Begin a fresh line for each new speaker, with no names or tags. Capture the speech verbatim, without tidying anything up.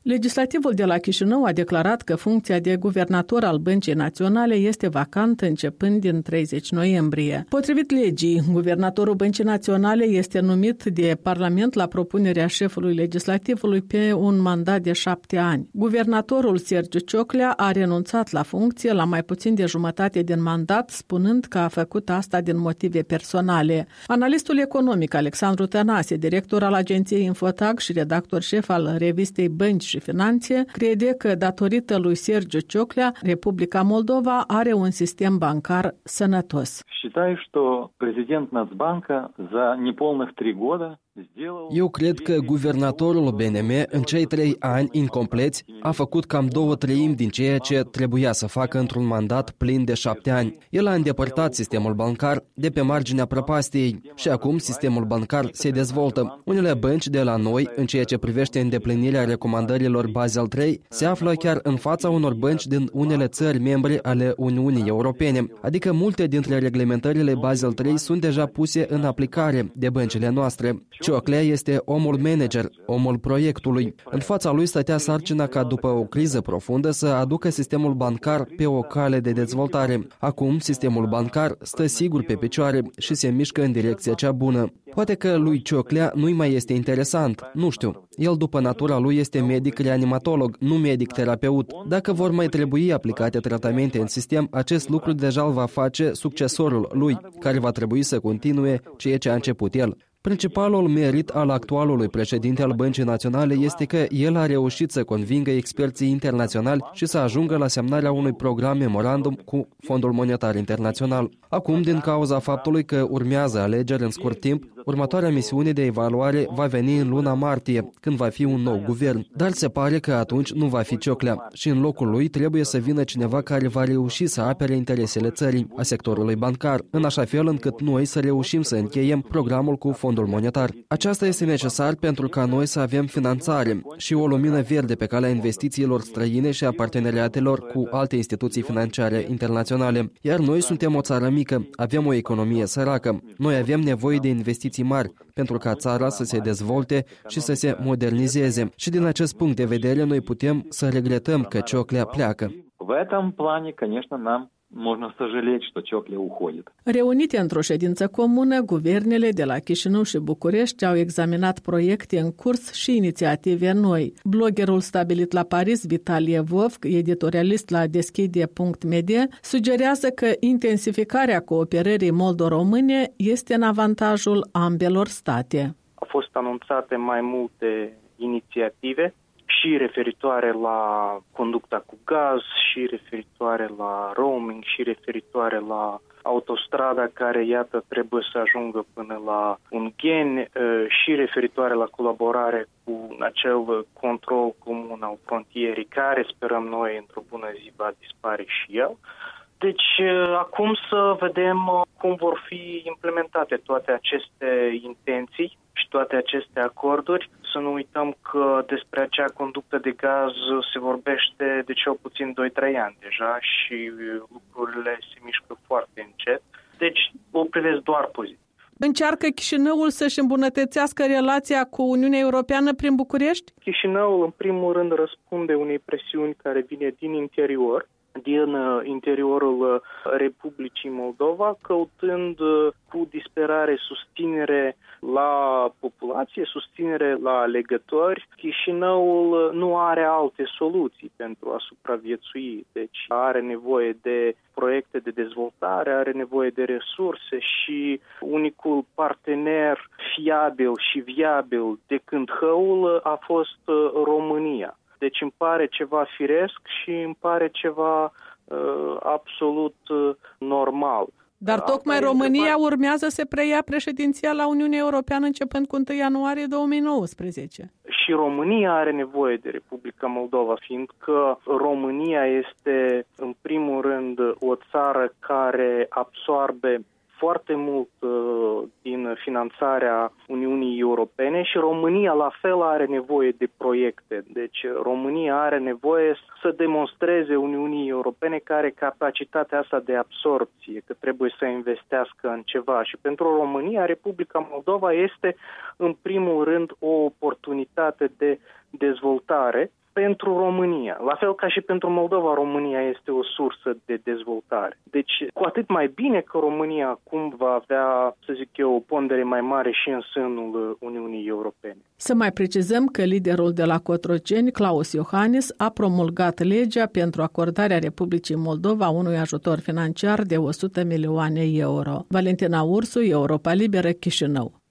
Legislativul de la Chișinău a declarat că funcția de guvernator al Băncii Naționale este vacantă începând din treizeci noiembrie. Potrivit legii, guvernatorul Băncii Naționale este numit de Parlament la propunerea șefului legislativului pe un mandat de șapte ani. Guvernatorul Sergiu Cioclea a renunțat la funcție la mai puțin de jumătate din mandat, spunând că a făcut asta din motive personale. Analistul economic Alexandru Tănase, director al agenției Infotag și redactor șef al revistei Bănci și Finanțe, crede că datorită lui Sergiu Cioclea, Republica Moldova are un sistem bancar sănătos.
Считаю, что президент Нацбанка за неполных три года
Eu cred că guvernatorul B N M în cei trei ani incompleți a făcut cam două treimi din ceea ce trebuia să facă într-un mandat plin de șapte ani. El a îndepărtat sistemul bancar de pe marginea prăpastiei și acum sistemul bancar se dezvoltă. Unele bănci de la noi, în ceea ce privește îndeplinirea recomandărilor Basel trei, se află chiar în fața unor bănci din unele țări membre ale Uniunii Europene, adică multe dintre reglementările Basel trei sunt deja puse în aplicare de băncile noastre. Cioclea este omul manager, omul proiectului. În fața lui stătea sarcina ca după o criză profundă să aducă sistemul bancar pe o cale de dezvoltare. Acum sistemul bancar stă sigur pe picioare și se mișcă în direcția cea bună. Poate că lui Cioclea nu-i mai este interesant, nu știu. El după natura lui este medic reanimatolog, nu medic terapeut. Dacă vor mai trebui aplicate tratamente în sistem, acest lucru deja îl va face succesorul lui, care va trebui să continue ceea ce a început el. Principalul merit al actualului președinte al Băncii Naționale este că el a reușit să convingă experții internaționali și să ajungă la semnarea unui program memorandum cu Fondul Monetar Internațional. Acum, din cauza faptului că urmează alegeri în scurt timp, următoarea misiune de evaluare va veni în luna martie, când va fi un nou guvern. Dar se pare că atunci nu va fi Cioclea și în locul lui trebuie să vină cineva care va reuși să apere interesele țării, a sectorului bancar, în așa fel încât noi să reușim să încheiem programul cu Fondul Monetar. Aceasta este necesar pentru ca noi să avem finanțare și o lumină verde pe calea investițiilor străine și a parteneriatelor cu alte instituții financiare internaționale. Iar noi suntem o țară mică, avem o economie săracă. Noi avem nevoie de investiții mari pentru ca țara să se dezvolte și să se modernizeze. Și din acest punct de vedere noi putem să regretăm că Cioclea pleacă.
В этом плане, конечно, нам можно сожалеть, что Cioclea уходит.
Reunite într-o ședință comună, guvernele de la Chișinău și București au examinat proiecte în curs și inițiative noi. Bloggerul stabilit la Paris, Vitalie Vovc, editorialist la deschide punct media, sugerează că intensificarea cooperării moldo-române este în avantajul ambelor state.
Au fost anunțate mai multe inițiative și referitoare la conducta cu gaz, și referitoare la roaming, și referitoare la autostrada care, iată, trebuie să ajungă până la Ungheni, și referitoare la colaborare cu acel control comun al frontierii, care sperăm noi într-o bună zi va dispare și el. Deci, acum să vedem cum vor fi implementate toate aceste intenții și toate aceste acorduri. Să nu uităm că despre acea conductă de gaz se vorbește de cel puțin doi trei ani deja și lucrurile se mișcă foarte încet. Deci, o privesc doar pozitiv.
Încearcă Chișinăul să-și îmbunătățească relația cu Uniunea Europeană prin București?
Chișinăul, în primul rând, răspunde unei presiuni care vine din interior, din interiorul Republicii Moldova, căutând cu disperare susținere la populație, susținere la alegători. Chișinăul nu are alte soluții pentru a supraviețui, deci are nevoie de proiecte de dezvoltare, are nevoie de resurse și unicul partener fiabil și viabil de Cântăul a fost România. Deci îmi pare ceva firesc și îmi pare ceva uh, absolut uh, normal.
Dar tocmai România urmează să preia președinția la Uniunea Europeană începând cu întâi ianuarie două mii nouăsprezece.
Și România are nevoie de Republica Moldova, fiindcă România este, în primul rând, o țară care absorbe foarte mult uh, din finanțarea Uniunii Europene și România la fel are nevoie de proiecte. Deci România are nevoie să demonstreze Uniunii Europene că are capacitatea asta de absorpție, că trebuie să investească în ceva. Și pentru România, Republica Moldova este în primul rând o oportunitate de dezvoltare pentru România. La fel ca și pentru Moldova, România este o sursă de dezvoltare. Deci, cu atât mai bine că România acum va avea, să zic eu, o pondere mai mare și în sânul Uniunii Europene.
Să mai precizăm că liderul de la Cotroceni, Klaus Iohannis, a promulgat legea pentru acordarea Republicii Moldova unui ajutor financiar de o sută milioane euro. Valentina Ursu, Europa Liberă, Chișinău.